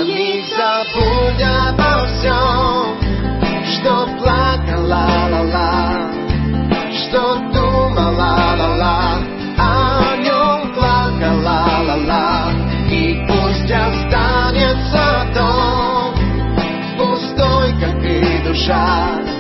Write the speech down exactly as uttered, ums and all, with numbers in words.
На миг забудь обо всем, что плакала, ла-ла, что думала, ла-ла, о нем плакала, ла-ла. И пусть останется дом, пустой, как и душа.